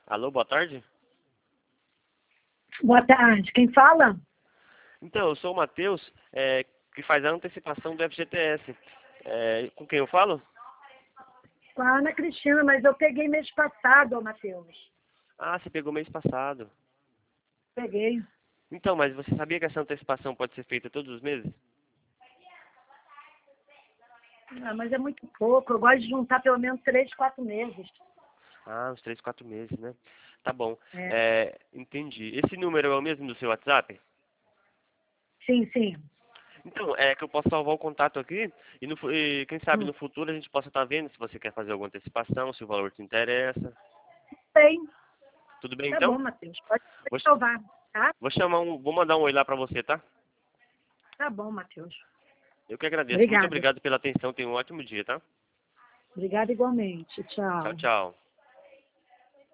Alô, boa tarde. Boa tarde. Quem fala? Então, eu sou o Matheus, que faz a antecipação do FGTS. Com quem eu falo? Com a Ana Cristina, mas eu peguei mês passado, ô Matheus. Ah, você pegou mês passado. Peguei. Então, mas você sabia que essa antecipação pode ser feita todos os meses? Ah, mas é muito pouco. Eu gosto de juntar pelo menos 3, 4 meses. Ah, uns 3, 4 meses, né? Tá bom. É. Entendi. Esse número é o mesmo do seu WhatsApp? Sim, sim. Então, é que eu posso salvar o contato aqui e quem sabe Hum. no futuro a gente possa estar vendo se você quer fazer alguma antecipação, se o valor te interessa. Tem. Tudo bem, Tá bom, então? Matheus. Pode Vou, salvar, tá? vou mandar um oi lá pra você, tá? Tá bom, Matheus. Eu que agradeço. Muito Obrigada. obrigado pela atenção. Tenha um ótimo dia, tá? Obrigada igualmente. Tchau, Tchau. tchau.